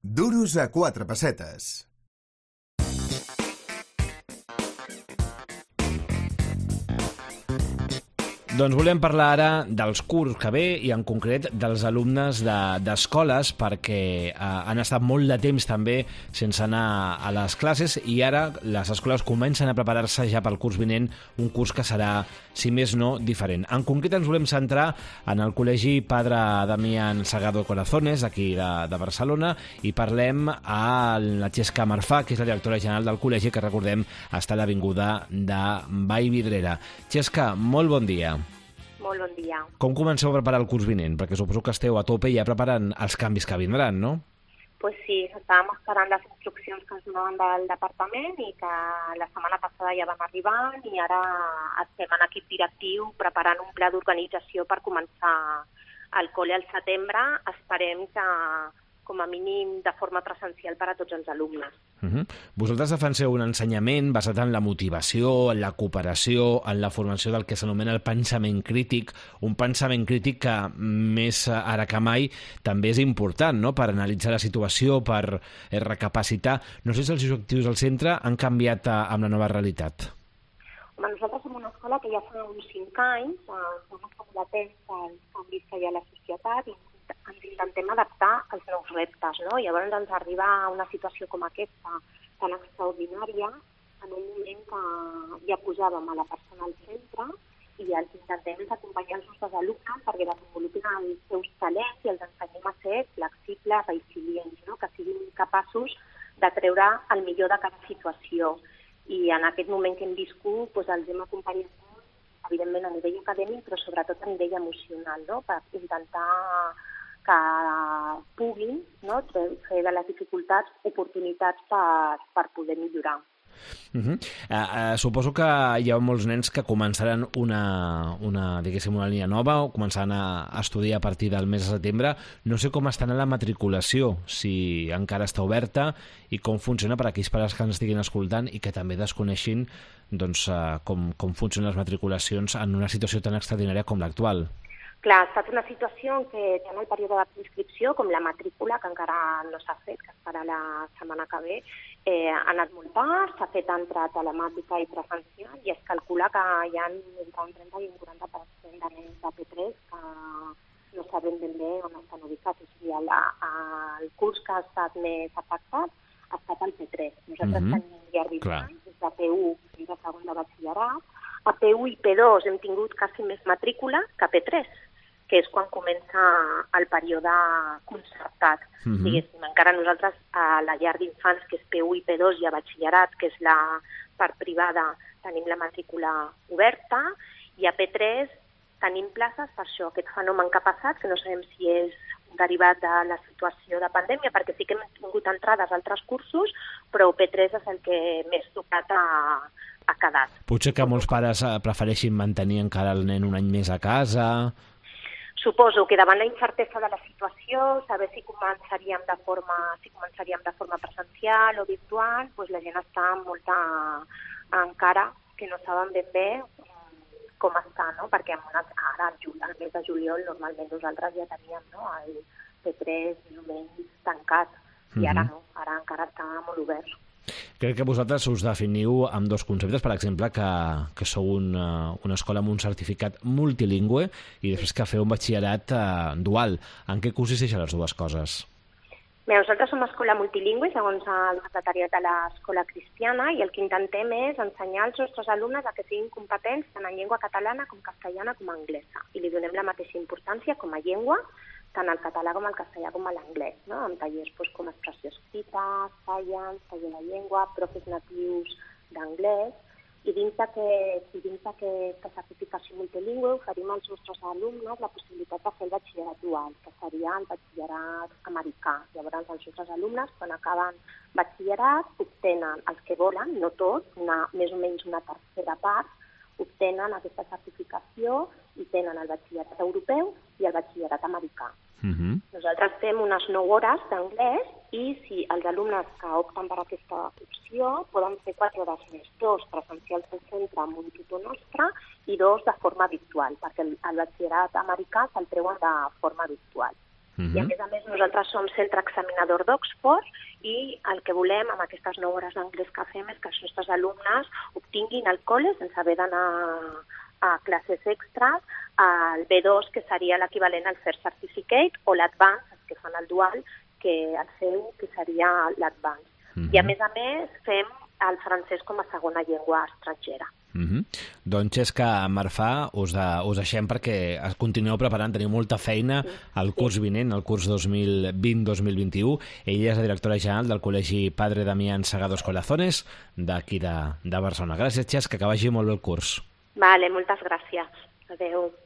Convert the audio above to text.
Duros a 4 pessetes. Doncs volem parlar ara dels curs que ve i en concret dels alumnes d'escoles perquè han estat molt de temps també sense anar a les classes i ara les escoles comencen a preparar-se ja pel curs vinent, un curs que serà, si més no, diferent. En concret ens volem centrar en el Col·legi Padre Damián Sagado Corazones, aquí de Barcelona, i parlem a la Txesca Marfà, que és la directora general del col·legi, que recordem està a l'avinguda de Vallvidrera. Txesca, molt bon dia. Molt bon dia. Com comenceu a preparar el curs vinent? Perquè suposo que esteu a tope ja preparant els canvis que vindran, no? Pues sí, estàvem esperant les instruccions que ens donaven del departament i que la setmana passada ja van arribar i ara estem en equip directiu preparant un pla d'organització per començar el col·le al setembre. Esperem que com a mínim de forma presencial per a tots els alumnes. Vosaltres defenseu un ensenyament basat en la motivació, en la cooperació, en la formació del que s'anomena el pensament crític, un pensament crític que més ara que mai també és important, no?, per analitzar la situació, per recapacitar. No sé si els objectius del centre han canviat amb la nova realitat. Home, nosaltres som una escola que ja fa uns 5 anys, som establerats als canvis que hi ha a la societat i ens intentem adaptar als nous reptes, no? Llavors ens arriba a una situació com aquesta tan extraordinària en un moment que ja posàvem a la persona al centre i el que intentem és acompanyar els nostres alumnes perquè desenvolupin els seus talents i els ensenyem a ser flexibles, resilients, no? Que siguin capaços de treure el millor de cada situació. I en aquest moment que hem viscut doncs els hem acompanyat evidentment a nivell acadèmic, però sobretot a nivell emocional, no? Per intentar que puguin, no?, fer de les dificultats oportunitats per poder millorar. Suposo que hi ha molts nens que començaran una línia nova o començaran a estudiar a partir del mes de setembre. No sé com estan a la matriculació, si encara està oberta i com funciona per a aquells pares que ens estiguin escoltant i que també desconeixin doncs, com funcionen les matriculacions en una situació tan extraordinària com l'actual. Clar, ha estat una situació en què tant el període de preinscripció com la matrícula, que encara no s'ha fet, que es farà la setmana que ve, ha anat molt tard, s'ha fet entre telemàtica i presencial i es calcula que hi ha entre un 30 i un 40% de nens de P3 que no sabem ben bé on estan ubicats. O sigui, el curs que ha estat més afectat ha estat el P3. Nosaltres tenim llarguismes des de P1 fins a segon de batxillerat. A P1 i P2 hem tingut quasi més matrícula que a P3, que és quan comença el període concertat. Diguéssim, encara nosaltres a la llar d'infants, que és P1 i P2, i a batxillerat, que és la part privada, tenim la matrícula oberta, i a P3 tenim places per això, aquest fenomen que ha passat, que no sabem si és derivat de la situació de pandèmia, perquè sí que hem tingut entrades a altres cursos, però P3 és el que més tocat ha quedat. Potser que molts pares prefereixin mantenir encara el nen un any més a casa. Suposo que davant la incertesa de la situació, saber si començaríem de forma presencial o virtual, doncs la gent està encara que no saben ben bé com està, no? Perquè ara al mes de juliol normalment nosaltres ja teníem, no?, el P3 més o menys tancat i ara no, ara encara està molt obert. Crec que vosaltres us definiu amb dos conceptes, per exemple, que sou una escola amb un certificat multilingüe i després que feu un batxillerat dual. En què consisteixen les dues coses? Bé, nosaltres som escola multilingüe, segons el secretariat de l'escola cristiana, i el que intentem és ensenyar als nostres alumnes a que siguin competents tant en llengua catalana com castellana com anglesa. I li donem la mateixa importància com a llengua, tant al català com al castellà com a l'anglès, no? Amb tallers com expressió escrita, science, taller de llengua, profes natius d'anglès, i dins d'aquesta certificació multilingüe oferim als nostres alumnes la possibilitat de fer el batxillerat dual, que seria el batxillerat americà. Llavors els nostres alumnes, quan acaben batxillerat, obtenen els que volen, no tots, més o menys una tercera part, obtenen aquesta certificació i tenen el batxillerat europeu i el batxillerat americà. Nosaltres fem unes 9 hores d'anglès i si els alumnes que opten per aquesta opció poden fer 4 hores més, 2 presencials al centre amb un tutor nostre i 2 de forma virtual, perquè el batxillerat americà se'l treuen de forma virtual. I a més nosaltres som centre examinador d'Oxford i el que volem amb aquestes 9 hores d'anglès que fem és que els nostres alumnes obtinguin al col·le sense haver d'anar a classes extres, el B2, que seria l'equivalent al First Certificate, o l'Advanced, els que fan el dual, que el seu, que seria l'Advanced. I a més fem el francès com a segona llengua estrangera. Doncs Xesca Marfà, us deixem perquè es continueu preparant, teniu molta feina al curs vinent, el curs 2020-2021. Ella és la directora general del Col·legi Padre Damián Segados Corazones d'aquí de Barcelona. Gràcies, Xesca, que vagi molt bé el curs. Vale, moltes gràcies. Adéu.